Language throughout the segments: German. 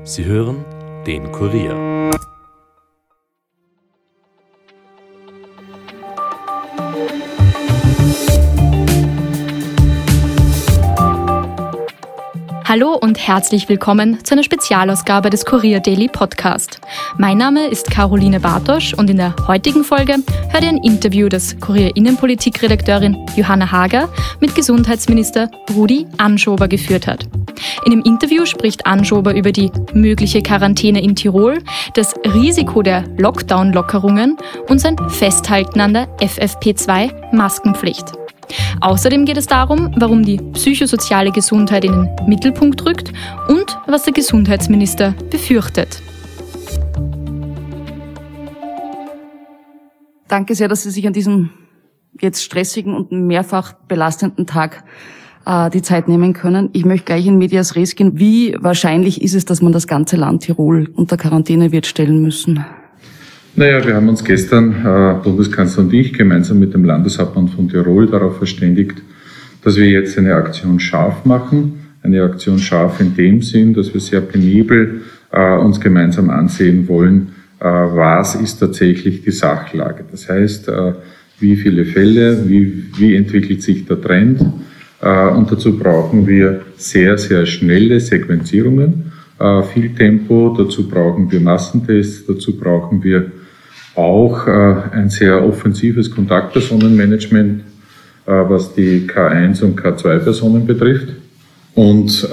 Sie hören den Kurier. Hallo und herzlich willkommen zu einer Spezialausgabe des Kurier Daily Podcast. Mein Name ist Caroline Bartosch und in der heutigen Folge hört ihr ein Interview, das Kurier Innenpolitikredakteurin Johanna Hager mit Gesundheitsminister Rudi Anschober geführt hat. In dem Interview spricht Anschober über die mögliche Quarantäne in Tirol, das Risiko der Lockdown-Lockerungen und sein Festhalten an der FFP2-Maskenpflicht. Außerdem geht es darum, warum die psychosoziale Gesundheit in den Mittelpunkt rückt und was der Gesundheitsminister befürchtet. Danke sehr, dass Sie sich an diesem jetzt stressigen und mehrfach belastenden Tag die Zeit nehmen können. Ich möchte gleich in medias res gehen. Wie wahrscheinlich ist es, dass man das ganze Land Tirol unter Quarantäne wird stellen müssen? Naja, wir haben uns gestern, Bundeskanzler und ich, gemeinsam mit dem Landeshauptmann von Tirol darauf verständigt, dass wir jetzt eine Aktion scharf machen. Eine Aktion scharf in dem Sinn, dass wir sehr penibel uns gemeinsam ansehen wollen, was ist tatsächlich die Sachlage. Das heißt, wie viele Fälle, wie entwickelt sich der Trend. Und dazu brauchen wir sehr, sehr schnelle Sequenzierungen, viel Tempo, dazu brauchen wir Massentests, dazu brauchen wir auch ein sehr offensives Kontaktpersonenmanagement, was die K1 und K2-Personen betrifft. Und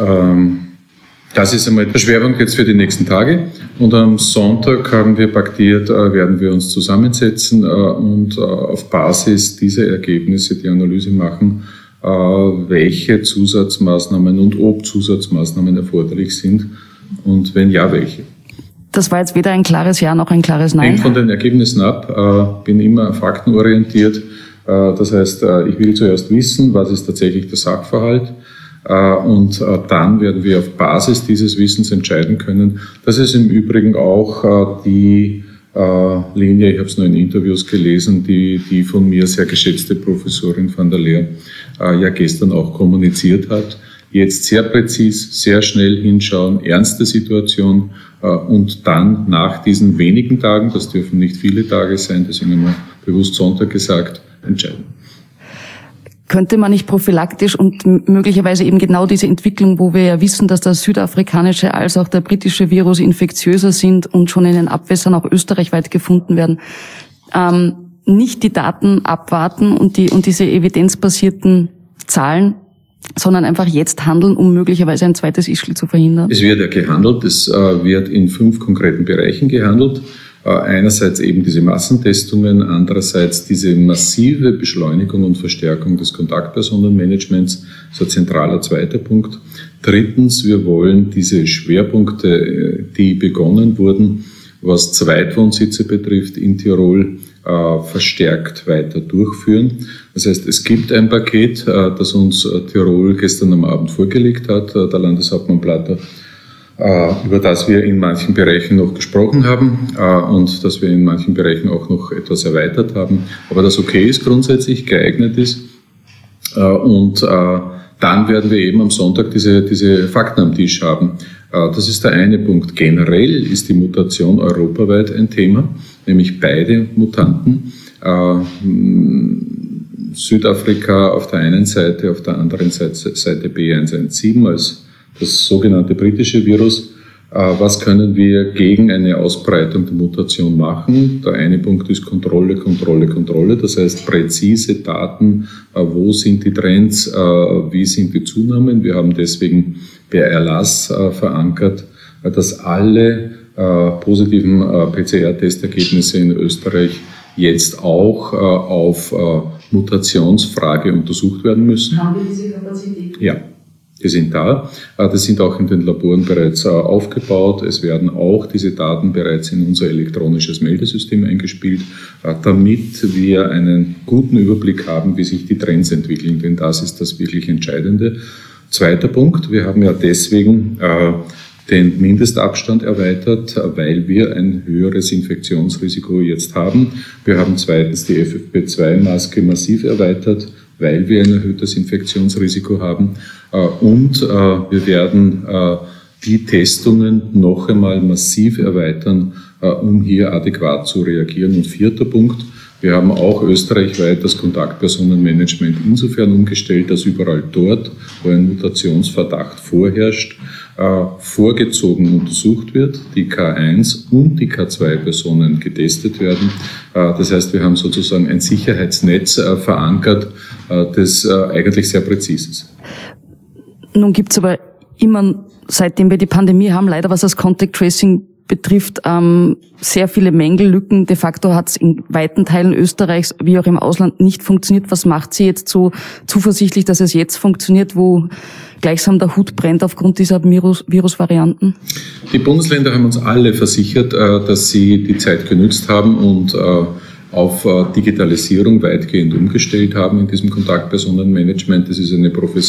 das ist einmal der Schwerpunkt jetzt für die nächsten Tage. Und am Sonntag haben wir paktiert, werden wir uns zusammensetzen und auf Basis dieser Ergebnisse die Analyse machen, welche Zusatzmaßnahmen und ob Zusatzmaßnahmen erforderlich sind und wenn ja, welche. Das war jetzt weder ein klares Ja noch ein klares Nein. Hängt von den Ergebnissen ab, bin immer faktenorientiert. Das heißt, ich will zuerst wissen, was ist tatsächlich der Sachverhalt und dann werden wir auf Basis dieses Wissens entscheiden können. Das ist im Übrigen auch die Linie, ich habe es nur in Interviews gelesen, die von mir sehr geschätzte Professorin van der Leer ja gestern auch kommuniziert hat. Jetzt sehr präzis, sehr schnell hinschauen, ernste Situation und dann nach diesen wenigen Tagen, das dürfen nicht viele Tage sein, deswegen haben wir bewusst Sonntag gesagt, entscheiden. Könnte man nicht prophylaktisch und möglicherweise eben genau diese Entwicklung, wo wir ja wissen, dass der südafrikanische als auch der britische Virus infektiöser sind und schon in den Abwässern auch österreichweit gefunden werden, nicht die Daten abwarten und diese evidenzbasierten Zahlen, sondern einfach jetzt handeln, um möglicherweise ein zweites Ischgl zu verhindern? Es wird ja gehandelt. Es wird in 5 konkreten Bereichen gehandelt. Einerseits eben diese Massentestungen, andererseits diese massive Beschleunigung und Verstärkung des Kontaktpersonenmanagements, so ein zentraler zweiter Punkt. Drittens, wir wollen diese Schwerpunkte, die begonnen wurden, was Zweitwohnsitze betrifft in Tirol, verstärkt weiter durchführen. Das heißt, es gibt ein Paket, das uns Tirol gestern am Abend vorgelegt hat, der Landeshauptmann Platter, über das wir in manchen Bereichen noch gesprochen haben und das wir in manchen Bereichen auch noch etwas erweitert haben, aber das okay ist, grundsätzlich geeignet ist. Und dann werden wir eben am Sonntag diese Fakten am Tisch haben. Das ist der eine Punkt. Generell ist die Mutation europaweit ein Thema, nämlich beide Mutanten. Südafrika auf der einen Seite, auf der anderen Seite B117 als das sogenannte britische Virus. Was können wir gegen eine Ausbreitung der Mutation machen? Der eine Punkt ist Kontrolle. Das heißt präzise Daten, wo sind die Trends, wie sind die Zunahmen. Wir haben deswegen per Erlass verankert, dass alle positiven PCR-Testergebnisse in Österreich jetzt auch auf Mutationsfrage untersucht werden müssen. Haben wir diese Kapazität? Ja. Die sind da. Das sind auch in den Laboren bereits aufgebaut. Es werden auch diese Daten bereits in unser elektronisches Meldesystem eingespielt, damit wir einen guten Überblick haben, wie sich die Trends entwickeln. Denn das ist das wirklich Entscheidende. Zweiter Punkt. Wir haben ja deswegen den Mindestabstand erweitert, weil wir ein höheres Infektionsrisiko jetzt haben. Wir haben zweitens die FFP2-Maske massiv erweitert, weil wir ein erhöhtes Infektionsrisiko haben. Und wir werden die Testungen noch einmal massiv erweitern, um hier adäquat zu reagieren. Und 4. Punkt, wir haben auch österreichweit das Kontaktpersonenmanagement insofern umgestellt, dass überall dort, wo ein Mutationsverdacht vorherrscht, vorgezogen untersucht wird, die K1 und die K2-Personen getestet werden. Das heißt, wir haben sozusagen ein Sicherheitsnetz verankert, das eigentlich sehr präzise ist. Nun gibt's aber immer, seitdem wir die Pandemie haben, leider was das Contact Tracing betrifft, sehr viele Mängel, Lücken. De facto hat es in weiten Teilen Österreichs wie auch im Ausland nicht funktioniert. Was macht Sie jetzt so zuversichtlich, dass es jetzt funktioniert, wo gleichsam der Hut brennt aufgrund dieser Virusvarianten? Die Bundesländer haben uns alle versichert, dass sie die Zeit genützt haben und auf Digitalisierung weitgehend umgestellt haben in diesem Kontaktpersonenmanagement. Das ist eine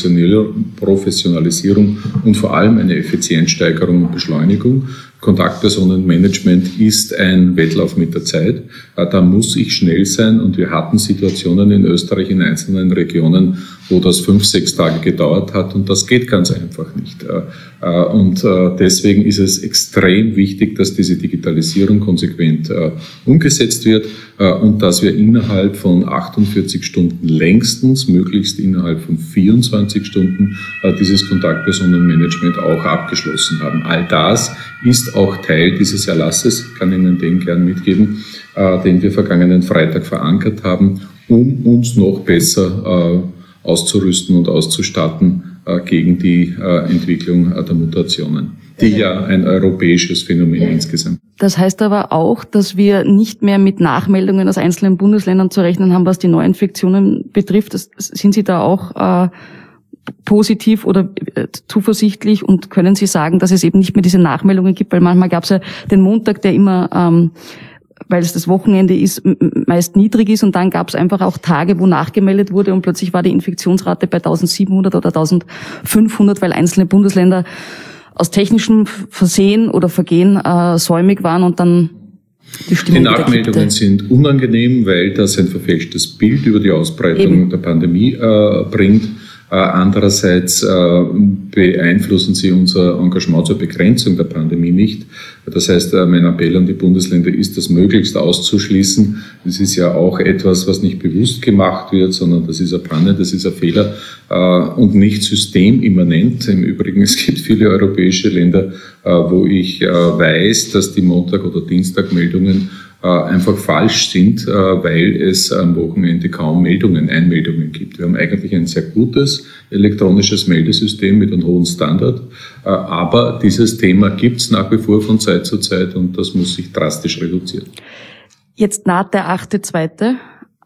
Professionalisierung und vor allem eine Effizienzsteigerung und Beschleunigung. Kontaktpersonenmanagement ist ein Wettlauf mit der Zeit. Da muss ich schnell sein und wir hatten Situationen in Österreich in einzelnen Regionen, wo das 5-6 Tage gedauert hat und das geht ganz einfach nicht. Und deswegen ist es extrem wichtig, dass diese Digitalisierung konsequent umgesetzt wird und dass wir innerhalb von 48 Stunden längstens, möglichst innerhalb von 24 Stunden dieses Kontaktpersonenmanagement auch abgeschlossen haben. All das ist auch Teil dieses Erlasses, kann Ihnen den gern mitgeben, den wir vergangenen Freitag verankert haben, um uns noch besser auszurüsten und auszustatten gegen die Entwicklung der Mutationen, die ja ein europäisches Phänomen insgesamt. Das heißt aber auch, dass wir nicht mehr mit Nachmeldungen aus einzelnen Bundesländern zu rechnen haben, was die Neuinfektionen betrifft. Sind Sie da auch positiv oder zuversichtlich und können Sie sagen, dass es eben nicht mehr diese Nachmeldungen gibt? Weil manchmal gab es ja den Montag, der immer, weil es das Wochenende ist, meist niedrig ist und dann gab es einfach auch Tage, wo nachgemeldet wurde und plötzlich war die Infektionsrate bei 1700 oder 1500, weil einzelne Bundesländer aus technischem Versehen oder Vergehen säumig waren und dann die Stimmung. Die Nachmeldungen sind unangenehm, weil das ein verfälschtes Bild über die Ausbreitung der Pandemie bringt. Andererseits beeinflussen sie unser Engagement zur Begrenzung der Pandemie nicht. Das heißt, mein Appell an die Bundesländer ist, das möglichst auszuschließen. Das ist ja auch etwas, was nicht bewusst gemacht wird, sondern das ist eine Panne, das ist ein Fehler und nicht systemimmanent. Im Übrigen, es gibt viele europäische Länder, wo ich weiß, dass die Montag- oder Dienstagmeldungen einfach falsch sind, weil es am Wochenende kaum Einmeldungen gibt. Wir haben eigentlich ein sehr gutes elektronisches Meldesystem mit einem hohen Standard, aber dieses Thema gibt es nach wie vor von Zeit zu Zeit und das muss sich drastisch reduzieren. Jetzt naht der 8.2.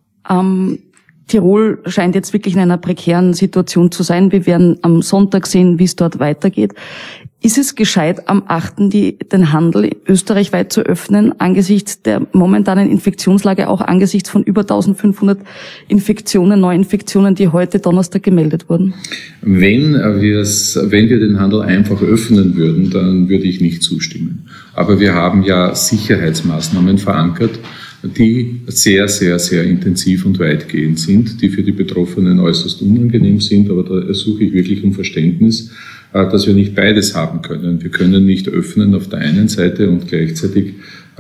Tirol scheint jetzt wirklich in einer prekären Situation zu sein. Wir werden am Sonntag sehen, wie es dort weitergeht. Ist es gescheit, am 8. den Handel österreichweit zu öffnen, angesichts der momentanen Infektionslage, auch angesichts von über 1500 Neuinfektionen, die heute Donnerstag gemeldet wurden? Wenn wir den Handel einfach öffnen würden, dann würde ich nicht zustimmen. Aber wir haben ja Sicherheitsmaßnahmen verankert, die sehr, sehr, sehr intensiv und weitgehend sind, die für die Betroffenen äußerst unangenehm sind, aber da ersuche ich wirklich um Verständnis, dass wir nicht beides haben können. Wir können nicht öffnen auf der einen Seite und gleichzeitig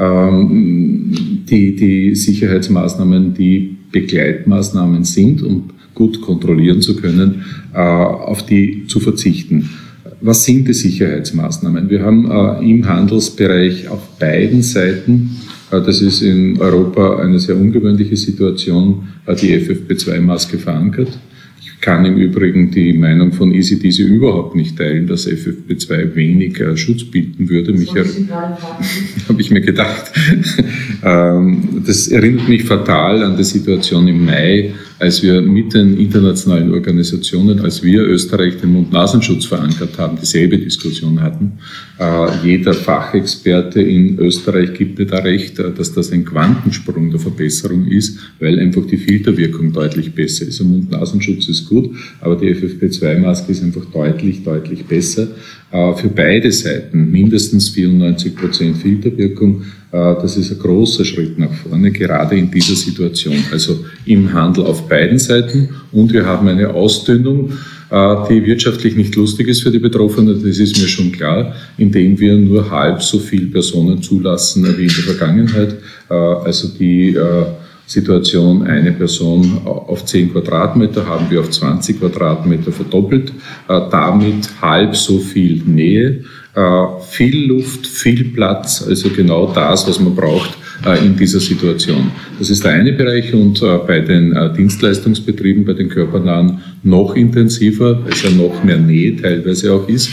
die Sicherheitsmaßnahmen, die Begleitmaßnahmen sind, um gut kontrollieren zu können, auf die zu verzichten. Was sind die Sicherheitsmaßnahmen? Wir haben im Handelsbereich auf beiden Seiten, das ist in Europa eine sehr ungewöhnliche Situation, die FFP2-Maske verankert. Ich kann im Übrigen die Meinung von ECDC überhaupt nicht teilen, dass FFP2 wenig Schutz bieten würde. Habe ich mir gedacht. Das erinnert mich fatal an die Situation im Mai, als wir mit den internationalen Organisationen, als wir Österreich den Mund-Nasenschutz verankert haben, dieselbe Diskussion hatten. Jeder Fachexperte in Österreich gibt mir da recht, dass das ein Quantensprung der Verbesserung ist, weil einfach die Filterwirkung deutlich besser ist. Der Mund-Nasenschutz ist gut, aber die FFP2-Maske ist einfach deutlich, deutlich besser. Für beide Seiten mindestens 94% Filterwirkung. Das ist ein großer Schritt nach vorne, gerade in dieser Situation. Also im Handel auf beiden Seiten und wir haben eine Ausdünnung die wirtschaftlich nicht lustig ist für die Betroffenen, das ist mir schon klar, indem wir nur halb so viele Personen zulassen wie in der Vergangenheit. Also die Situation, eine Person auf 10 Quadratmeter haben wir auf 20 Quadratmeter verdoppelt, damit halb so viel Nähe, viel Luft, viel Platz, also genau das, was man braucht in dieser Situation. Das ist der eine Bereich und bei den Dienstleistungsbetrieben, bei den körpernahen noch intensiver, weil es ja noch mehr Nähe teilweise auch ist.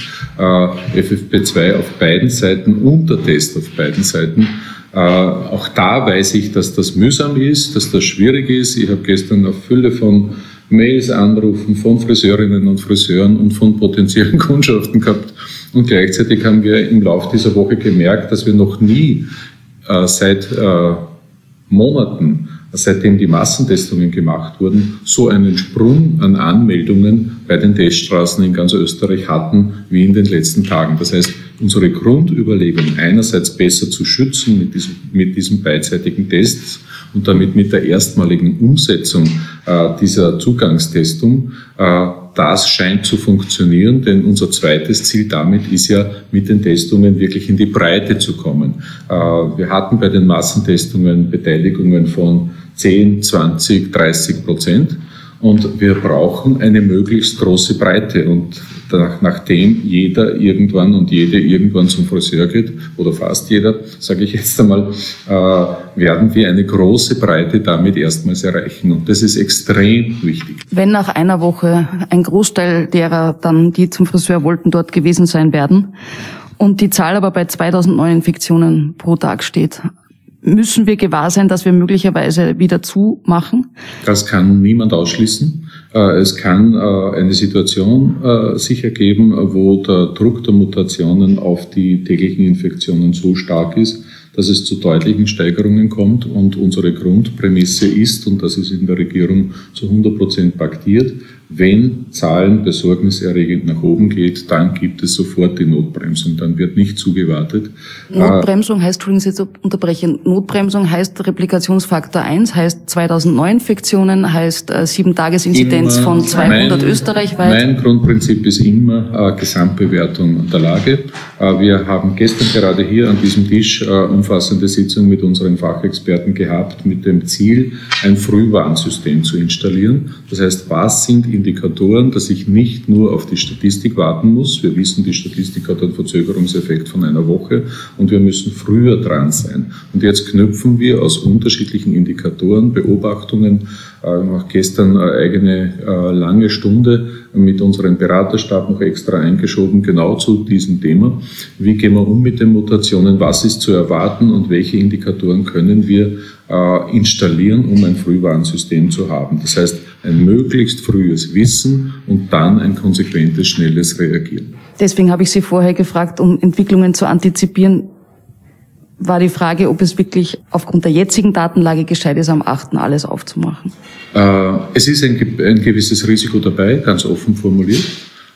FFP2 auf beiden Seiten und der Test auf beiden Seiten. Auch da weiß ich, dass das mühsam ist, dass das schwierig ist. Ich habe gestern eine Fülle von Mails, Anrufen von Friseurinnen und Friseuren und von potenziellen Kundschaften gehabt. Und gleichzeitig haben wir im Laufe dieser Woche gemerkt, dass wir noch nie seit Monaten, seitdem die Massentestungen gemacht wurden, so einen Sprung an Anmeldungen bei den Teststraßen in ganz Österreich hatten wie in den letzten Tagen. Das heißt, unsere Grundüberlegung, einerseits besser zu schützen mit diesen beidseitigen Tests und damit mit der erstmaligen Umsetzung dieser Zugangstestung, das scheint zu funktionieren, denn unser zweites Ziel damit ist ja, mit den Testungen wirklich in die Breite zu kommen. Wir hatten bei den Massentestungen Beteiligungen von 10, 20, 30%. Und wir brauchen eine möglichst große Breite. Und nachdem jeder irgendwann und jede irgendwann zum Friseur geht, oder fast jeder, sage ich jetzt einmal, werden wir eine große Breite damit erstmals erreichen. Und das ist extrem wichtig. Wenn nach einer Woche ein Großteil derer dann, die zum Friseur wollten, dort gewesen sein werden und die Zahl aber bei 2000 Neuinfektionen pro Tag steht, müssen wir gewahr sein, dass wir möglicherweise wieder zumachen? Das kann niemand ausschließen. Es kann eine Situation sich ergeben, wo der Druck der Mutationen auf die täglichen Infektionen so stark ist, dass es zu deutlichen Steigerungen kommt. Und unsere Grundprämisse ist, und das ist in der Regierung zu 100% paktiert, wenn Zahlen besorgniserregend nach oben geht, dann gibt es sofort die Notbremsung. Dann wird nicht zugewartet. Notbremsung heißt, Entschuldigen Sie, jetzt unterbrechen, Notbremsung heißt Replikationsfaktor 1, heißt 2000 Neuinfektionen, heißt 7-Tages-Inzidenz von 200 österreichweit. Mein Grundprinzip ist immer Gesamtbewertung der Lage. Wir haben gestern gerade hier an diesem Tisch umfassende Sitzung mit unseren Fachexperten gehabt, mit dem Ziel, ein Frühwarnsystem zu installieren. Das heißt, was sind Indikatoren, dass ich nicht nur auf die Statistik warten muss. Wir wissen, die Statistik hat einen Verzögerungseffekt von einer Woche und wir müssen früher dran sein. Und jetzt knüpfen wir aus unterschiedlichen Indikatoren, Beobachtungen, auch gestern eine eigene lange Stunde mit unserem Beraterstab noch extra eingeschoben, genau zu diesem Thema. Wie gehen wir um mit den Mutationen? Was ist zu erwarten und welche Indikatoren können wir installieren, um ein Frühwarnsystem zu haben? Das heißt, ein möglichst frühes Wissen und dann ein konsequentes, schnelles Reagieren. Deswegen habe ich Sie vorher gefragt, um Entwicklungen zu antizipieren, war die Frage, ob es wirklich aufgrund der jetzigen Datenlage gescheit ist, am 8. alles aufzumachen. Es ist ein gewisses Risiko dabei, ganz offen formuliert.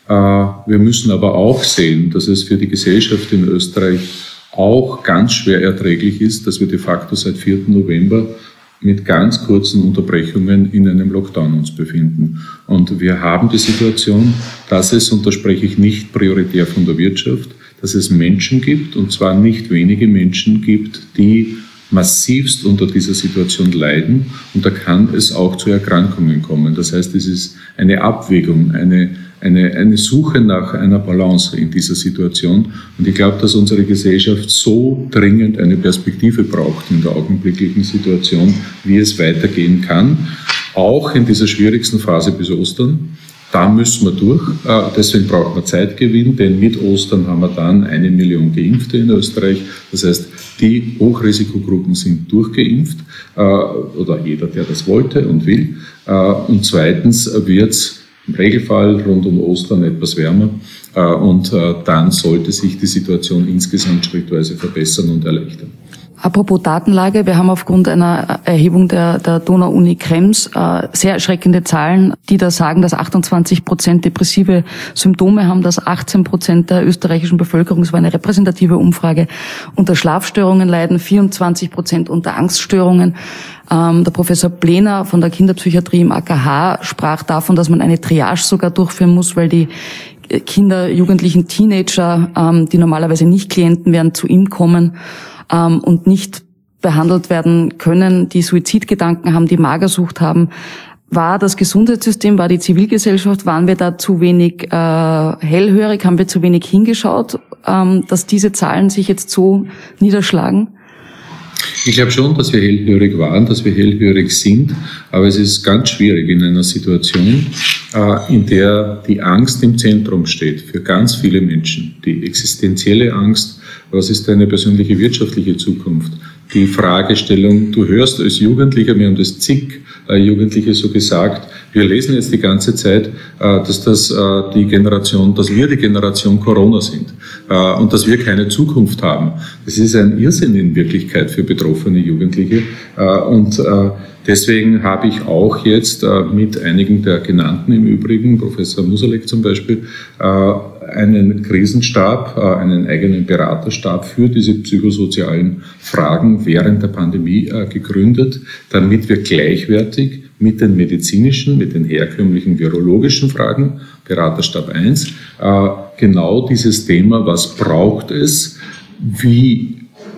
Wir müssen aber auch sehen, dass es für die Gesellschaft in Österreich auch ganz schwer erträglich ist, dass wir de facto seit 4. November mit ganz kurzen Unterbrechungen in einem Lockdown uns befinden. Und wir haben die Situation, dass es, und da spreche ich nicht prioritär von der Wirtschaft, dass es Menschen gibt, und zwar nicht wenige Menschen gibt, die massivst unter dieser Situation leiden, und da kann es auch zu Erkrankungen kommen. Das heißt, es ist eine Abwägung, eine Suche nach einer Balance in dieser Situation. Und ich glaube, dass unsere Gesellschaft so dringend eine Perspektive braucht in der augenblicklichen Situation, wie es weitergehen kann, auch in dieser schwierigsten Phase bis Ostern. Da müssen wir durch. Deswegen braucht man Zeitgewinn, denn mit Ostern haben wir dann 1 Million Geimpfte in Österreich. Das heißt, die Hochrisikogruppen sind durchgeimpft, oder jeder, der das wollte und will. Und zweitens wird es im Regelfall rund um Ostern etwas wärmer. Und dann sollte sich die Situation insgesamt schrittweise verbessern und erleichtern. Apropos Datenlage, wir haben aufgrund einer Erhebung der Donau-Uni Krems sehr erschreckende Zahlen, die da sagen, dass 28% depressive Symptome haben, dass 18% der österreichischen Bevölkerung, das war eine repräsentative Umfrage, unter Schlafstörungen leiden, 24% unter Angststörungen. Der Professor Blehner von der Kinderpsychiatrie im AKH sprach davon, dass man eine Triage sogar durchführen muss, weil die Kinder, Jugendlichen, Teenager, die normalerweise nicht Klienten werden, zu ihm kommen und nicht behandelt werden können, die Suizidgedanken haben, die Magersucht haben. War das Gesundheitssystem, war die Zivilgesellschaft, waren wir da zu wenig hellhörig, haben wir zu wenig hingeschaut, dass diese Zahlen sich jetzt so niederschlagen? Ich glaube schon, dass wir hellhörig waren, dass wir hellhörig sind, aber es ist ganz schwierig in einer Situation, in der die Angst im Zentrum steht für ganz viele Menschen. Die existenzielle Angst, was ist deine persönliche wirtschaftliche Zukunft? Die Fragestellung, du hörst als Jugendlicher, mir haben das zig Jugendliche so gesagt, wir lesen jetzt die ganze Zeit, dass wir die Generation Corona sind und dass wir keine Zukunft haben. Das ist ein Irrsinn in Wirklichkeit für betroffene Jugendliche und deswegen habe ich auch jetzt mit einigen der genannten im Übrigen, Professor Musalek zum Beispiel, einen Krisenstab, einen eigenen Beraterstab für diese psychosozialen Fragen während der Pandemie gegründet, damit wir gleichwertig mit den medizinischen, mit den herkömmlichen virologischen Fragen, Beraterstab 1, genau dieses Thema, was braucht es, wie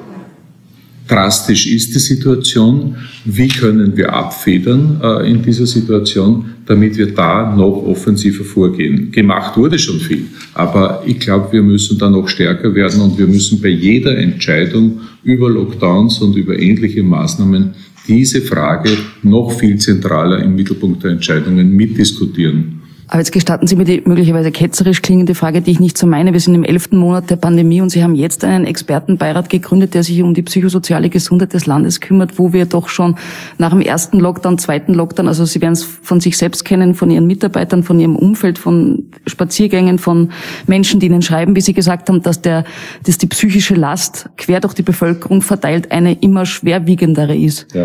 drastisch ist die Situation, wie können wir abfedern in dieser Situation, damit wir da noch offensiver vorgehen. Gemacht wurde schon viel, aber ich glaube, wir müssen da noch stärker werden und wir müssen bei jeder Entscheidung über Lockdowns und über ähnliche Maßnahmen diese Frage noch viel zentraler im Mittelpunkt der Entscheidungen mitdiskutieren. Aber jetzt gestatten Sie mir die möglicherweise ketzerisch klingende Frage, die ich nicht so meine. Wir sind im 11. Monat der Pandemie und Sie haben jetzt einen Expertenbeirat gegründet, der sich um die psychosoziale Gesundheit des Landes kümmert, wo wir doch schon nach dem ersten Lockdown, zweiten Lockdown, also Sie werden es von sich selbst kennen, von Ihren Mitarbeitern, von Ihrem Umfeld, von Spaziergängen, von Menschen, die Ihnen schreiben, wie Sie gesagt haben, dass die psychische Last quer durch die Bevölkerung verteilt eine immer schwerwiegendere ist. Ja.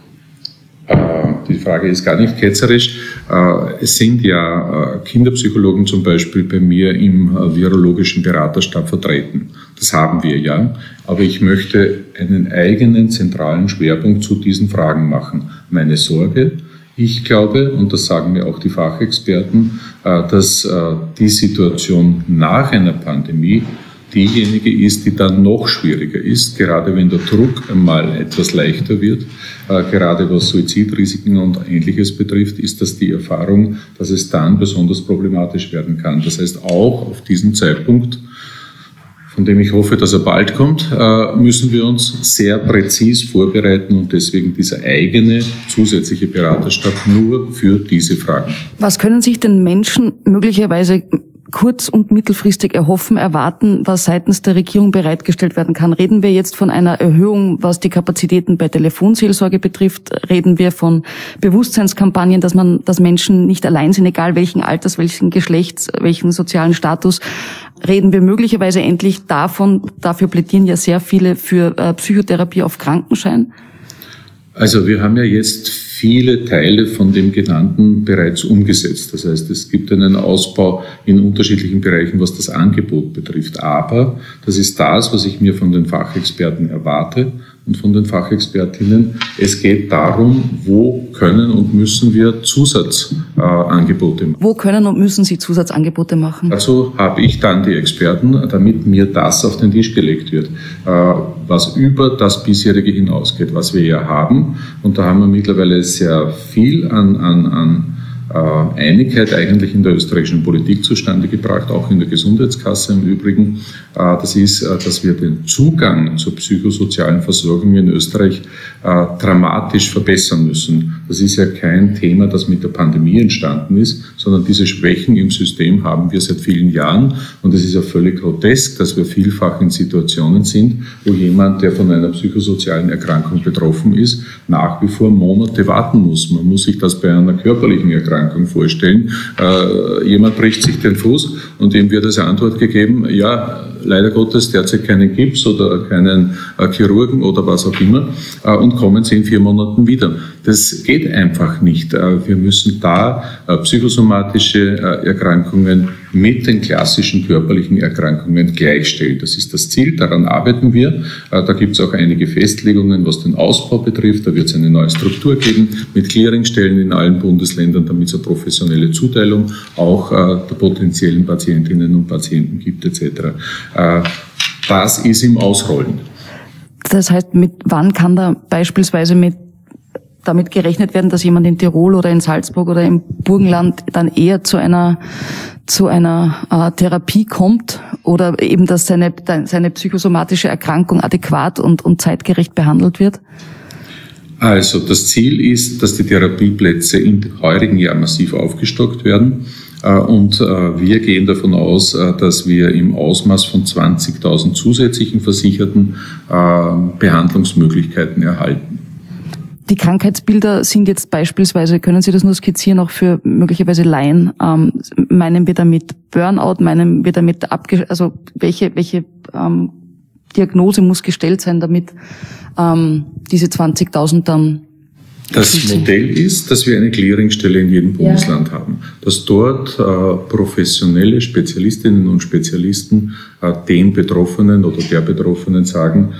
Die Frage ist gar nicht ketzerisch. Es sind ja Kinderpsychologen zum Beispiel bei mir im virologischen Beraterstab vertreten. Das haben wir ja. Aber ich möchte einen eigenen zentralen Schwerpunkt zu diesen Fragen machen. Meine Sorge, ich glaube, und das sagen mir auch die Fachexperten, dass die Situation nach einer Pandemie diejenige ist, die dann noch schwieriger ist, gerade wenn der Druck einmal etwas leichter wird, gerade was Suizidrisiken und Ähnliches betrifft, ist das die Erfahrung, dass es dann besonders problematisch werden kann. Das heißt, auch auf diesen Zeitpunkt, von dem ich hoffe, dass er bald kommt, müssen wir uns sehr präzis vorbereiten und deswegen dieser eigene zusätzliche Beraterstab nur für diese Fragen. Was können sich denn Menschen möglicherweise kurz- und mittelfristig erwarten, was seitens der Regierung bereitgestellt werden kann? Reden wir jetzt von einer Erhöhung, was die Kapazitäten bei Telefonseelsorge betrifft? Reden wir von Bewusstseinskampagnen, dass Menschen nicht allein sind, egal welchen Alters, welchen Geschlechts, welchen sozialen Status? Reden wir möglicherweise endlich davon, dafür plädieren ja sehr viele, für Psychotherapie auf Krankenschein? Also wir haben ja jetzt viele Teile von dem Genannten bereits umgesetzt. Das heißt, es gibt einen Ausbau in unterschiedlichen Bereichen, was das Angebot betrifft. Aber das ist das, was ich mir von den Fachexperten erwarte und von den Fachexpertinnen. Es geht darum, wo können und müssen wir Zusatzangebote machen. Wo können und müssen Sie Zusatzangebote machen? Dazu habe ich dann die Experten, damit mir das auf den Tisch gelegt wird, was über das bisherige hinausgeht, was wir ja haben. Und da haben wir mittlerweile sehr viel an Einigkeit eigentlich in der österreichischen Politik zustande gebracht, auch in der Gesundheitskasse im Übrigen. Das ist, dass wir den Zugang zur psychosozialen Versorgung in Österreich dramatisch verbessern müssen. Das ist ja kein Thema, das mit der Pandemie entstanden ist, sondern diese Schwächen im System haben wir seit vielen Jahren. Und es ist ja völlig grotesk, dass wir vielfach in Situationen sind, wo jemand, der von einer psychosozialen Erkrankung betroffen ist, nach wie vor Monate warten muss. Man muss sich das bei einer körperlichen Erkrankung vorstellen. Jemand bricht sich den Fuß und ihm wird als Antwort gegeben, ja, leider Gottes derzeit keinen Gips oder keinen Chirurgen oder was auch immer und kommen Sie in 4 Monaten wieder. Das geht einfach nicht. Wir müssen da psychosomatische Erkrankungen mit den klassischen körperlichen Erkrankungen gleichstellen. Das ist das Ziel, daran arbeiten wir. Da gibt es auch einige Festlegungen, was den Ausbau betrifft. Da wird es eine neue Struktur geben mit Clearingstellen in allen Bundesländern, damit es eine professionelle Zuteilung auch der potenziellen Patientinnen und Patienten gibt etc. Das ist im Ausrollen. Das heißt, wann kann da beispielsweise damit gerechnet werden, dass jemand in Tirol oder in Salzburg oder im Burgenland dann eher zu einer Therapie kommt oder eben, dass seine psychosomatische Erkrankung adäquat und zeitgerecht behandelt wird? Also das Ziel ist, dass die Therapieplätze im heurigen Jahr massiv aufgestockt werden. Und wir gehen davon aus, dass wir im Ausmaß von 20.000 zusätzlichen Versicherten Behandlungsmöglichkeiten erhalten. Die Krankheitsbilder sind jetzt beispielsweise, können Sie das nur skizzieren, auch für möglicherweise Laien, meinen wir damit Burnout, meinen wir damit welche Diagnose muss gestellt sein, damit diese 20.000 dann... Das Modell ist, dass wir eine Clearingstelle in jedem Bundesland haben, dass dort professionelle Spezialistinnen und Spezialisten den Betroffenen oder der Betroffenen sagen,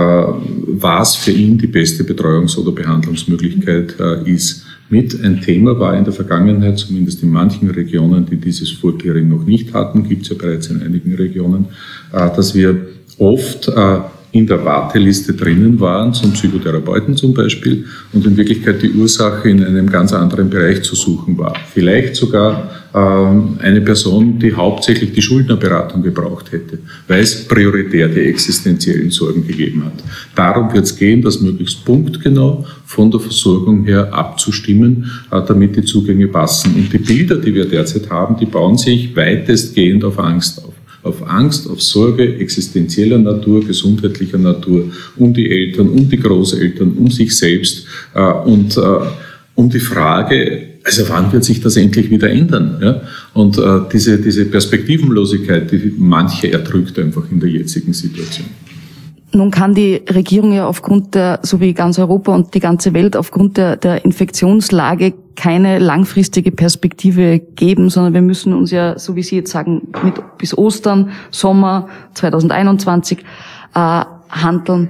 was für ihn die beste Betreuungs- oder Behandlungsmöglichkeit ist. Mit ein Thema war in der Vergangenheit, zumindest in manchen Regionen, die dieses Vorclearing noch nicht hatten, gibt es ja bereits in einigen Regionen, dass wir oft in der Warteliste drinnen waren, zum Psychotherapeuten zum Beispiel, und in Wirklichkeit die Ursache in einem ganz anderen Bereich zu suchen war. Vielleicht sogar eine Person, die hauptsächlich die Schuldnerberatung gebraucht hätte, weil es prioritär die existenziellen Sorgen gegeben hat. Darum wird es gehen, das möglichst punktgenau von der Versorgung her abzustimmen, damit die Zugänge passen. Und die Bilder, die wir derzeit haben, die bauen sich weitestgehend auf Angst auf. Auf Angst, auf Sorge existenzieller Natur, gesundheitlicher Natur, um die Eltern, um die Großeltern, um sich selbst und um die Frage, also wann wird sich das endlich wieder ändern? Ja? Und diese Perspektivenlosigkeit, die manche erdrückt einfach in der jetzigen Situation. Nun kann die Regierung ja aufgrund so wie ganz Europa und die ganze Welt, aufgrund der Infektionslage keine langfristige Perspektive geben, sondern wir müssen uns ja, so wie Sie jetzt sagen, bis Ostern, Sommer 2021 handeln.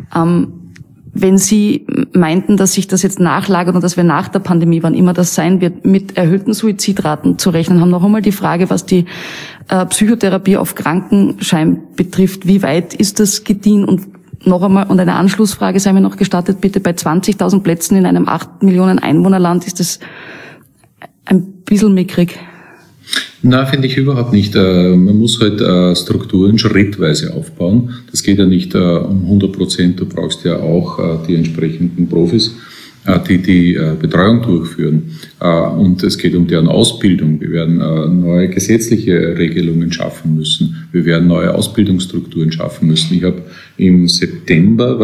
Wenn Sie meinten, dass sich das jetzt nachlagert und dass wir nach der Pandemie, wann immer das sein wird, mit erhöhten Suizidraten zu rechnen haben, noch einmal die Frage, was die Psychotherapie auf Krankenschein betrifft. Wie weit ist das gediehen? Und noch einmal, und eine Anschlussfrage sei mir noch gestattet, bitte, bei 20.000 Plätzen in einem 8 Millionen Einwohnerland ist das ein bisschen mickrig. Na, finde ich überhaupt nicht. Man muss halt Strukturen schrittweise aufbauen. Das geht ja nicht um 100%. Du brauchst ja auch die entsprechenden Profis, die Betreuung durchführen. Und es geht um deren Ausbildung. Wir werden neue gesetzliche Regelungen schaffen müssen. Wir werden neue Ausbildungsstrukturen schaffen müssen. Ich habe im September,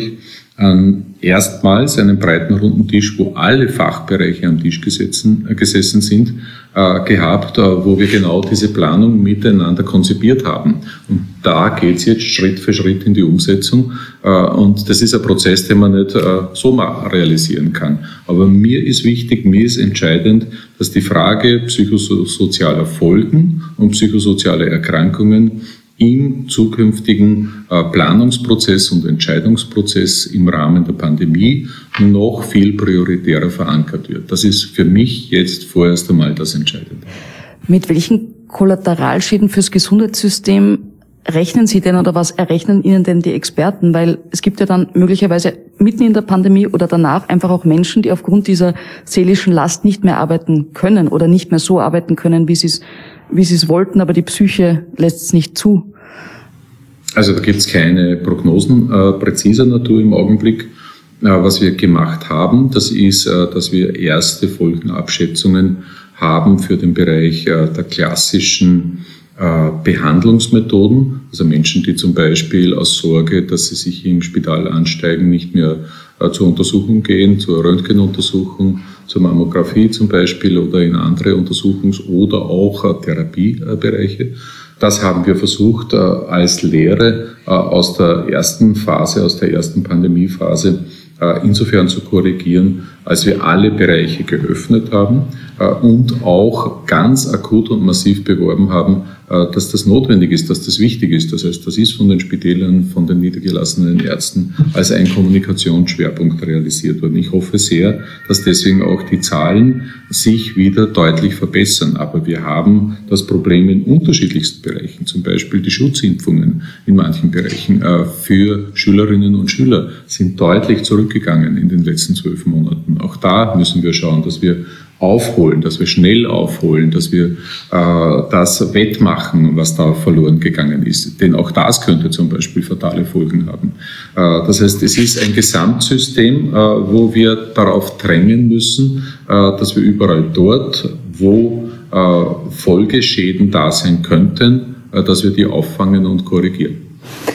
erstmals einen breiten runden Tisch, wo alle Fachbereiche am Tisch gesessen sind, gehabt, wo wir genau diese Planung miteinander konzipiert haben. Und da geht's jetzt Schritt für Schritt in die Umsetzung. Und das ist ein Prozess, den man nicht so mal realisieren kann. Aber mir ist wichtig, mir ist entscheidend, dass die Frage psychosozialer Folgen und psychosozialer Erkrankungen im zukünftigen Planungsprozess und Entscheidungsprozess im Rahmen der Pandemie noch viel prioritärer verankert wird. Das ist für mich jetzt vorerst einmal das Entscheidende. Mit welchen Kollateralschäden fürs Gesundheitssystem rechnen Sie denn oder was errechnen Ihnen denn die Experten? Weil es gibt ja dann möglicherweise mitten in der Pandemie oder danach einfach auch Menschen, die aufgrund dieser seelischen Last nicht mehr arbeiten können oder nicht mehr so arbeiten können, wie sie es wollten, aber die Psyche lässt es nicht zu. Also da gibt es keine Prognosen präziser Natur im Augenblick. Was wir gemacht haben, das ist, dass wir erste Folgenabschätzungen haben für den Bereich der klassischen Behandlungsmethoden, also Menschen, die zum Beispiel aus Sorge, dass sie sich im Spital ansteigen, nicht mehr zur Untersuchung gehen, zur Röntgenuntersuchung, zur Mammographie zum Beispiel oder in andere Untersuchungs- oder auch Therapiebereiche. Das haben wir versucht als Lehre aus der ersten Phase, aus der ersten Pandemiephase insofern zu korrigieren, als wir alle Bereiche geöffnet haben und auch ganz akut und massiv beworben haben, dass das notwendig ist, dass das wichtig ist. Das heißt, das ist von den Spitälern, von den niedergelassenen Ärzten als ein Kommunikationsschwerpunkt realisiert worden. Ich hoffe sehr, dass deswegen auch die Zahlen sich wieder deutlich verbessern. Aber wir haben das Problem in unterschiedlichsten Bereichen, zum Beispiel die Schutzimpfungen in manchen Bereichen für Schülerinnen und Schüler sind deutlich zurückgegangen in den letzten 12 Monaten. Auch da müssen wir schauen, dass wir aufholen, dass wir schnell aufholen, dass wir das wettmachen, was da verloren gegangen ist. Denn auch das könnte zum Beispiel fatale Folgen haben. Das heißt, es ist ein Gesamtsystem, wo wir darauf drängen müssen, dass wir überall dort, wo Folgeschäden da sein könnten, dass wir die auffangen und korrigieren.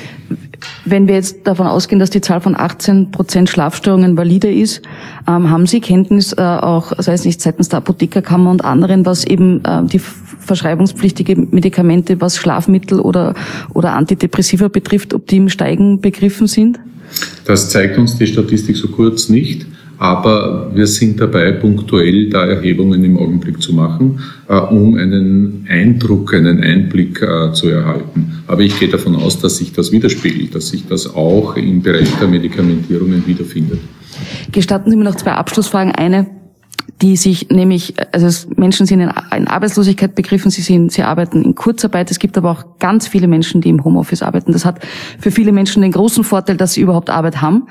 Wenn wir jetzt davon ausgehen, dass die Zahl von 18% Schlafstörungen valide ist, haben Sie Kenntnis auch, sei es nicht seitens der Apothekerkammer und anderen, was eben die verschreibungspflichtige Medikamente, was Schlafmittel oder Antidepressiva betrifft, ob die im Steigen begriffen sind? Das zeigt uns die Statistik so kurz nicht. Aber wir sind dabei, punktuell da Erhebungen im Augenblick zu machen, um einen Eindruck, einen Einblick zu erhalten. Aber ich gehe davon aus, dass sich das widerspiegelt, dass sich das auch im Bereich der Medikamentierungen wiederfindet. Gestatten Sie mir noch 2 Abschlussfragen. Eine, die sich nämlich, also Menschen sind in Arbeitslosigkeit begriffen, sie arbeiten in Kurzarbeit. Es gibt aber auch ganz viele Menschen, die im Homeoffice arbeiten. Das hat für viele Menschen den großen Vorteil, dass sie überhaupt Arbeit haben.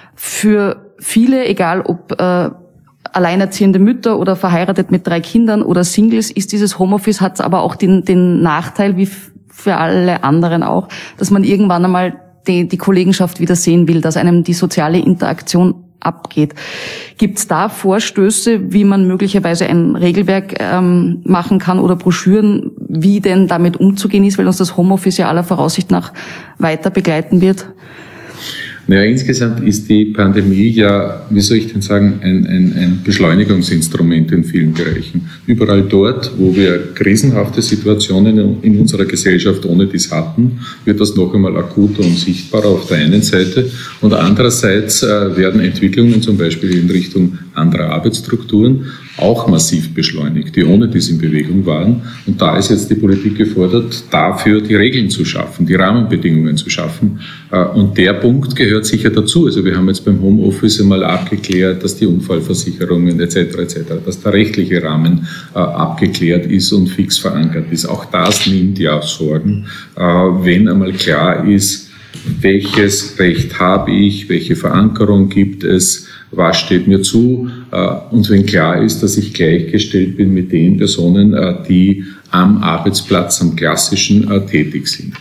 Für viele, egal ob alleinerziehende Mütter oder verheiratet mit 3 Kindern oder Singles, ist dieses Homeoffice, hat aber auch den Nachteil, wie für alle anderen auch, dass man irgendwann einmal die Kollegenschaft wieder sehen will, dass einem die soziale Interaktion abgeht. Gibt es da Vorstöße, wie man möglicherweise ein Regelwerk machen kann oder Broschüren, wie denn damit umzugehen ist, weil uns das Homeoffice ja aller Voraussicht nach weiter begleiten wird? Naja, insgesamt ist die Pandemie ja, wie soll ich denn sagen, ein Beschleunigungsinstrument in vielen Bereichen. Überall dort, wo wir krisenhafte Situationen in unserer Gesellschaft ohne dies hatten, wird das noch einmal akuter und sichtbarer auf der einen Seite. Und andererseits werden Entwicklungen zum Beispiel in Richtung anderer Arbeitsstrukturen auch massiv beschleunigt, die ohne dies in Bewegung waren. Und da ist jetzt die Politik gefordert, dafür die Regeln zu schaffen, die Rahmenbedingungen zu schaffen. Und der Punkt gehört sicher dazu. Also wir haben jetzt beim Homeoffice einmal abgeklärt, dass die Unfallversicherungen etc., dass der rechtliche Rahmen abgeklärt ist und fix verankert ist. Auch das nimmt ja Sorgen, wenn einmal klar ist, welches Recht habe ich, welche Verankerung gibt es, was steht mir zu, und wenn klar ist, dass ich gleichgestellt bin mit den Personen, die am Arbeitsplatz, am klassischen tätig sind.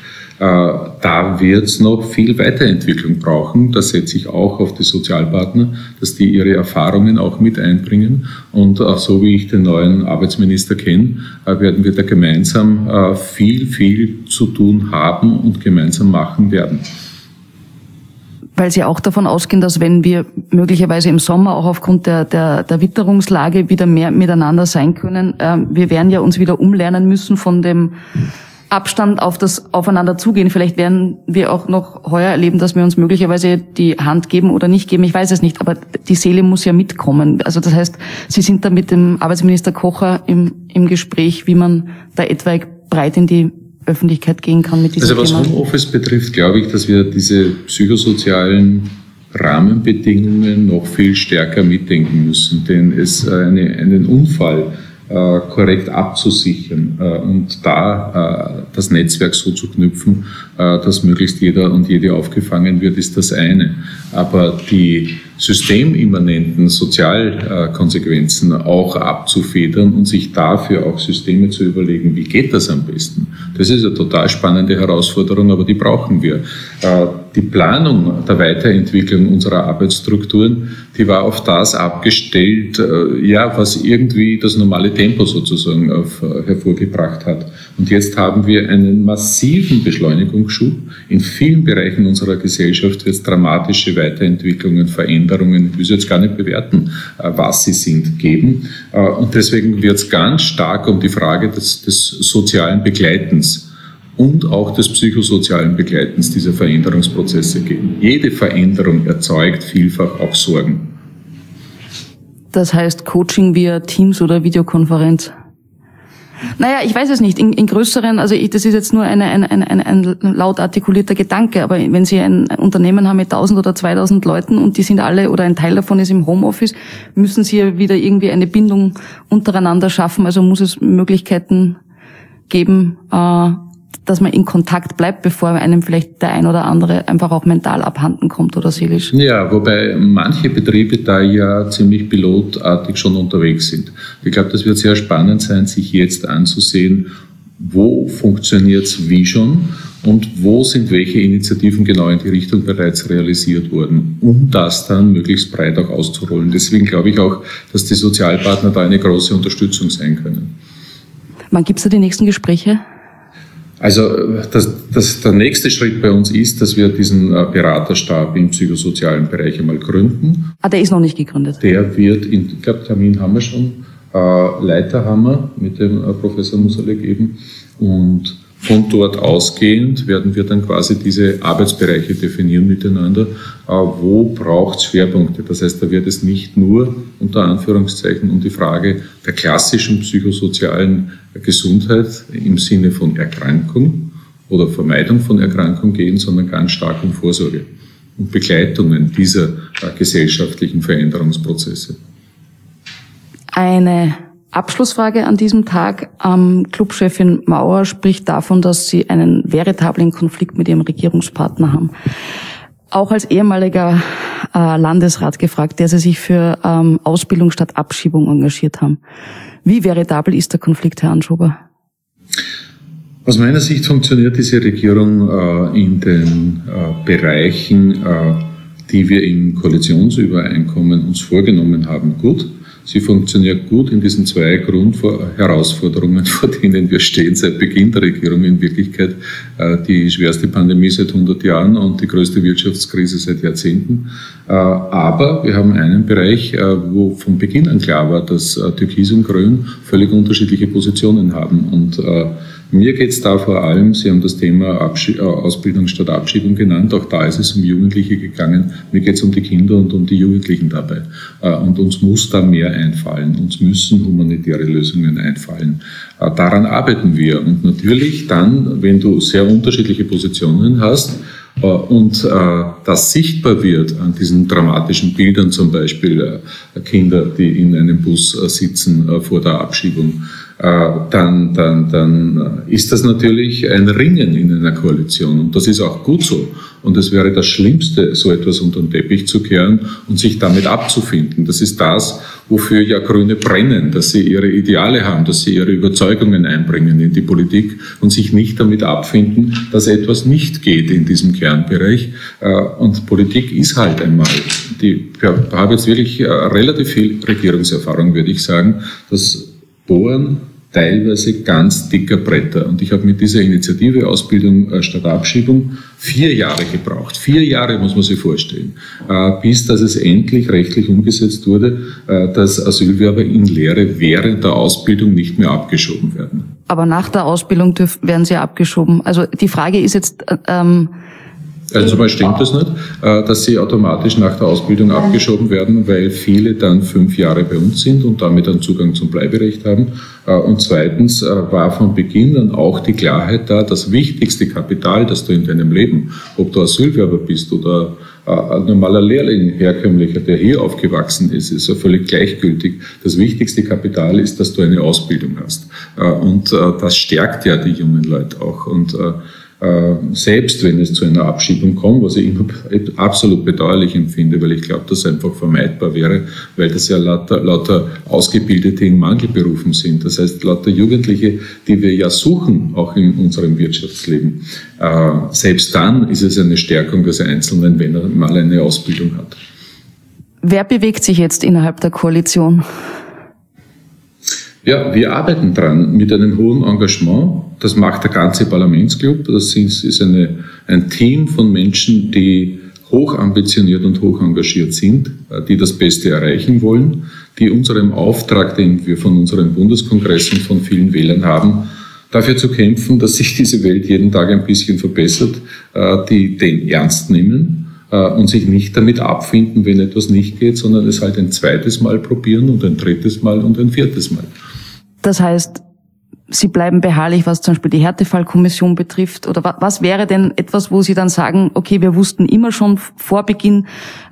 Da wird es noch viel Weiterentwicklung brauchen. Da setze ich auch auf die Sozialpartner, dass die ihre Erfahrungen auch mit einbringen. Und so wie ich den neuen Arbeitsminister kenne, werden wir da gemeinsam viel zu tun haben und gemeinsam machen werden. Weil Sie auch davon ausgehen, dass wenn wir möglicherweise im Sommer auch aufgrund der Witterungslage wieder mehr miteinander sein können, wir werden ja uns wieder umlernen müssen von dem Abstand auf das Aufeinander zugehen. Vielleicht werden wir auch noch heuer erleben, dass wir uns möglicherweise die Hand geben oder nicht geben. Ich weiß es nicht, aber die Seele muss ja mitkommen. Also das heißt, Sie sind da mit dem Arbeitsminister Kocher im Gespräch, wie man da etwaig breit in die Öffentlichkeit gehen kann mit diesem Thema. Also was Homeoffice betrifft, glaube ich, dass wir diese psychosozialen Rahmenbedingungen noch viel stärker mitdenken müssen, denn es einen Unfall korrekt abzusichern und da das Netzwerk so zu knüpfen, dass möglichst jeder und jede aufgefangen wird, ist das eine. Aber die systemimmanenten Sozialkonsequenzen auch abzufedern und sich dafür auch Systeme zu überlegen, wie geht das am besten? Das ist eine total spannende Herausforderung, aber die brauchen wir. Die Planung der Weiterentwicklung unserer Arbeitsstrukturen, die war auf das abgestellt, was irgendwie das normale Tempo sozusagen hervorgebracht hat. Und jetzt haben wir einen massiven Beschleunigungsschub. In vielen Bereichen unserer Gesellschaft wird es dramatische Weiterentwicklungen, Veränderungen, ich will jetzt gar nicht bewerten, was sie sind, geben. Und deswegen wird es ganz stark um die Frage des sozialen Begleitens und auch des psychosozialen Begleitens dieser Veränderungsprozesse gehen. Jede Veränderung erzeugt vielfach auch Sorgen. Das heißt Coaching via Teams oder Videokonferenz? Naja, ich weiß es nicht. In größeren, das ist jetzt nur ein laut artikulierter Gedanke, aber wenn Sie ein Unternehmen haben mit 1000 oder 2000 Leuten und die sind alle oder ein Teil davon ist im Homeoffice, müssen Sie ja wieder irgendwie eine Bindung untereinander schaffen. Also muss es Möglichkeiten geben, dass man in Kontakt bleibt, bevor einem vielleicht der ein oder andere einfach auch mental abhanden kommt oder seelisch. Ja, wobei manche Betriebe da ja ziemlich pilotartig schon unterwegs sind. Ich glaube, das wird sehr spannend sein, sich jetzt anzusehen, wo funktioniert es wie schon und wo sind welche Initiativen genau in die Richtung bereits realisiert worden, um das dann möglichst breit auch auszurollen. Deswegen glaube ich auch, dass die Sozialpartner da eine große Unterstützung sein können. Wann gibt es da die nächsten Gespräche? Also der nächste Schritt bei uns ist, dass wir diesen Beraterstab im psychosozialen Bereich einmal gründen. Der ist noch nicht gegründet? Der wird, ich glaube, Termin haben wir schon, Leiter haben wir mit dem Professor Musalek eben. Und von dort ausgehend werden wir dann quasi diese Arbeitsbereiche definieren miteinander. Wo braucht es Schwerpunkte? Das heißt, da wird es nicht nur unter Anführungszeichen um die Frage der klassischen psychosozialen Gesundheit im Sinne von Erkrankung oder Vermeidung von Erkrankung gehen, sondern ganz stark um Vorsorge und Begleitungen dieser gesellschaftlichen Veränderungsprozesse. Eine Abschlussfrage an diesem Tag. Clubchefin Maurer spricht davon, dass sie einen veritablen Konflikt mit ihrem Regierungspartner haben. Auch als ehemaliger Landesrat gefragt, der sie sich für Ausbildung statt Abschiebung engagiert haben. Wie veritabel ist der Konflikt, Herr Anschober? Aus meiner Sicht funktioniert diese Regierung in den Bereichen, die wir im Koalitionsübereinkommen uns vorgenommen haben, gut. Sie funktioniert gut in diesen zwei Grundherausforderungen, vor denen wir stehen seit Beginn der Regierung. In Wirklichkeit die schwerste Pandemie seit 100 Jahren und die größte Wirtschaftskrise seit Jahrzehnten. Aber wir haben einen Bereich, wo von Beginn an klar war, dass Türkis und Grün völlig unterschiedliche Positionen haben. Und mir geht es da vor allem, Sie haben das Thema Ausbildung statt Abschiebung genannt, auch da ist es um Jugendliche gegangen. Mir geht es um die Kinder und um die Jugendlichen dabei. Und uns muss da mehr einfallen, uns müssen humanitäre Lösungen einfallen. Daran arbeiten wir. Und natürlich dann, wenn du sehr unterschiedliche Positionen hast, und das sichtbar wird an diesen dramatischen Bildern, zum Beispiel Kinder, die in einem Bus sitzen vor der Abschiebung, dann ist das natürlich ein Ringen in einer Koalition. Und das ist auch gut so. Und es wäre das Schlimmste, so etwas unter den Teppich zu kehren und sich damit abzufinden. Das ist das, wofür ja Grüne brennen, dass sie ihre Ideale haben, dass sie ihre Überzeugungen einbringen in die Politik und sich nicht damit abfinden, dass etwas nicht geht in diesem Kernbereich. Und Politik ist halt einmal, ich habe jetzt wirklich relativ viel Regierungserfahrung, würde ich sagen, das Bohren teilweise ganz dicker Bretter. Und ich habe mit dieser Initiative Ausbildung statt Abschiebung 4 Jahre gebraucht. 4 Jahre muss man sich vorstellen, bis dass es endlich rechtlich umgesetzt wurde, dass Asylwerber in Lehre während der Ausbildung nicht mehr abgeschoben werden. Aber nach der Ausbildung werden sie abgeschoben. Also die Frage ist jetzt... Also zum Beispiel stimmt das nicht, dass sie automatisch nach der Ausbildung abgeschoben werden, weil viele dann 5 Jahre bei uns sind und damit einen Zugang zum Bleiberecht haben. Und zweitens war von Beginn an auch die Klarheit da, das wichtigste Kapital, das du in deinem Leben, ob du Asylwerber bist oder ein normaler Lehrling, herkömmlicher, der hier aufgewachsen ist, ist ja völlig gleichgültig. Das wichtigste Kapital ist, dass du eine Ausbildung hast. Und das stärkt ja die jungen Leute auch. Und selbst wenn es zu einer Abschiebung kommt, was ich immer absolut bedauerlich empfinde, weil ich glaube, dass es einfach vermeidbar wäre, weil das ja lauter Ausgebildete in Mangelberufen sind. Das heißt, lauter Jugendliche, die wir ja suchen, auch in unserem Wirtschaftsleben. Selbst dann ist es eine Stärkung des Einzelnen, wenn er mal eine Ausbildung hat. Wer bewegt sich jetzt innerhalb der Koalition? Ja, wir arbeiten dran mit einem hohen Engagement. Das macht der ganze Parlamentsclub. Das ist ein Team von Menschen, die hoch ambitioniert und hoch engagiert sind, die das Beste erreichen wollen, die unserem Auftrag, den wir von unserem Bundeskongress und von vielen Wählern haben, dafür zu kämpfen, dass sich diese Welt jeden Tag ein bisschen verbessert, die den ernst nehmen und sich nicht damit abfinden, wenn etwas nicht geht, sondern es halt ein zweites Mal probieren und ein drittes Mal und ein viertes Mal. Das heißt, Sie bleiben beharrlich, was zum Beispiel die Härtefallkommission betrifft? Oder was wäre denn etwas, wo Sie dann sagen, okay, wir wussten immer schon vor Beginn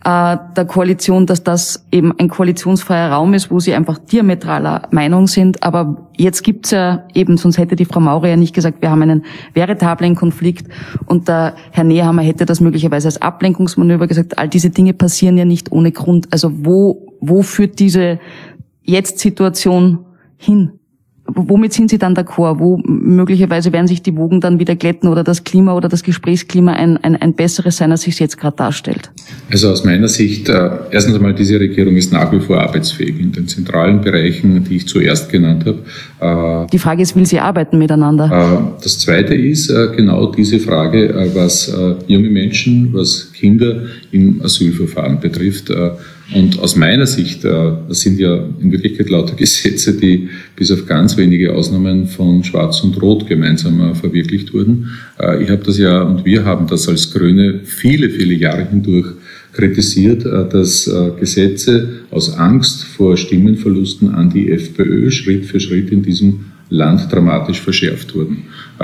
der Koalition, dass das eben ein koalitionsfreier Raum ist, wo Sie einfach diametraler Meinung sind, aber jetzt gibt's ja eben, sonst hätte die Frau Maurer ja nicht gesagt, wir haben einen veritablen Konflikt und der Herr Nehammer hätte das möglicherweise als Ablenkungsmanöver gesagt, all diese Dinge passieren ja nicht ohne Grund. Also wo führt diese Jetzt-Situation hin? Womit sind Sie dann d'accord? Wo möglicherweise werden sich die Wogen dann wieder glätten oder das Klima oder das Gesprächsklima ein besseres sein, als sich jetzt gerade darstellt? Also aus meiner Sicht, erstens einmal, diese Regierung ist nach wie vor arbeitsfähig in den zentralen Bereichen, die ich zuerst genannt habe. Die Frage ist, will sie arbeiten miteinander? Das Zweite ist genau diese Frage, was junge Menschen, was Kinder im Asylverfahren betrifft. Und aus meiner Sicht, das sind ja in Wirklichkeit lauter Gesetze, die bis auf ganz wenige Ausnahmen von Schwarz und Rot gemeinsam verwirklicht wurden. Ich habe das ja und wir haben das als Grüne viele, viele Jahre hindurch kritisiert, dass Gesetze aus Angst vor Stimmenverlusten an die FPÖ Schritt für Schritt in diesem Land dramatisch verschärft wurden.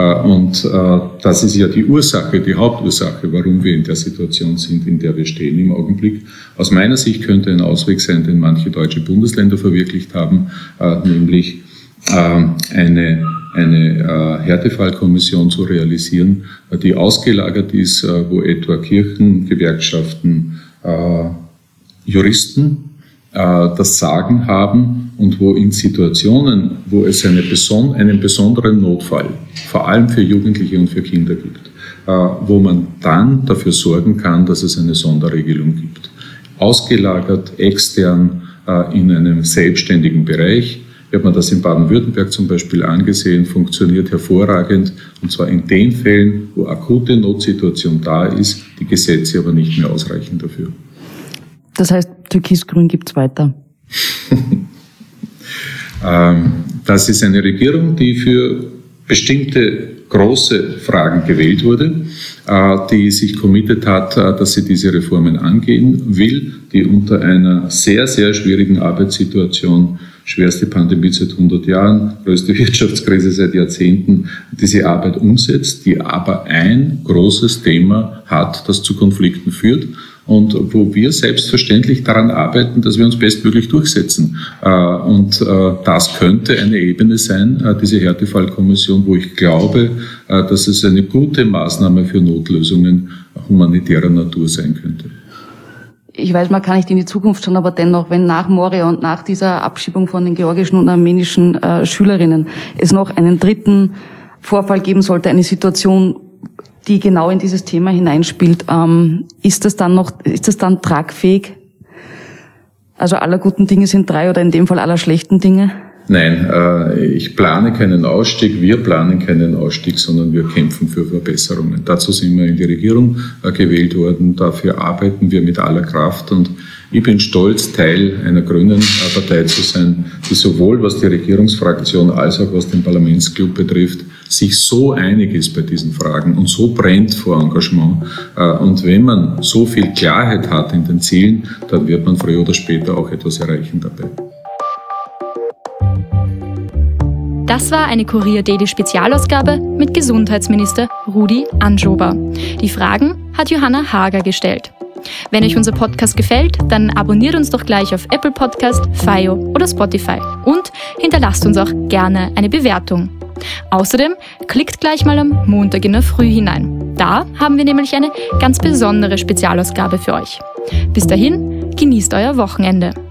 Und das ist ja die Ursache, die Hauptursache, warum wir in der Situation sind, in der wir stehen im Augenblick. Aus meiner Sicht könnte ein Ausweg sein, den manche deutsche Bundesländer verwirklicht haben, nämlich eine Härtefallkommission zu realisieren, die ausgelagert ist, wo etwa Kirchen, Gewerkschaften, Juristen das Sagen haben und wo in Situationen, wo es einen besonderen Notfall, vor allem für Jugendliche und für Kinder gibt, wo man dann dafür sorgen kann, dass es eine Sonderregelung gibt. Ausgelagert, extern, in einem selbstständigen Bereich. Ich habe mir das in Baden-Württemberg zum Beispiel angesehen, funktioniert hervorragend, und zwar in den Fällen, wo akute Notsituation da ist, die Gesetze aber nicht mehr ausreichen dafür. Das heißt, Türkis-Grün gibt's weiter? Das ist eine Regierung, die für bestimmte große Fragen gewählt wurde, die sich committed hat, dass sie diese Reformen angehen will, die unter einer sehr, sehr schwierigen Arbeitssituation, schwerste Pandemie seit 100 Jahren, größte Wirtschaftskrise seit Jahrzehnten, diese Arbeit umsetzt, die aber ein großes Thema hat, das zu Konflikten führt und wo wir selbstverständlich daran arbeiten, dass wir uns bestmöglich durchsetzen. Und das könnte eine Ebene sein, diese Härtefallkommission, wo ich glaube, dass es eine gute Maßnahme für Notlösungen humanitärer Natur sein könnte. Ich weiß, man kann nicht in die Zukunft schauen, aber dennoch, wenn nach Moria und nach dieser Abschiebung von den georgischen und armenischen Schülerinnen es noch einen dritten Vorfall geben sollte, eine Situation, die genau in dieses Thema hineinspielt, ist das dann tragfähig? Also aller guten Dinge sind drei oder in dem Fall aller schlechten Dinge? Nein, ich plane keinen Ausstieg, wir planen keinen Ausstieg, sondern wir kämpfen für Verbesserungen. Dazu sind wir in die Regierung gewählt worden, dafür arbeiten wir mit aller Kraft und ich bin stolz, Teil einer grünen Partei zu sein, die sowohl was die Regierungsfraktion als auch was den Parlamentsclub betrifft, sich so einig ist bei diesen Fragen und so brennt vor Engagement. Und wenn man so viel Klarheit hat in den Zielen, dann wird man früher oder später auch etwas erreichen dabei. Das war eine Kurier-Daily-Spezialausgabe mit Gesundheitsminister Rudi Anschober. Die Fragen hat Johanna Hager gestellt. Wenn euch unser Podcast gefällt, dann abonniert uns doch gleich auf Apple Podcast, FYO oder Spotify und hinterlasst uns auch gerne eine Bewertung. Außerdem klickt gleich mal am Montag in der Früh hinein. Da haben wir nämlich eine ganz besondere Spezialausgabe für euch. Bis dahin, genießt euer Wochenende.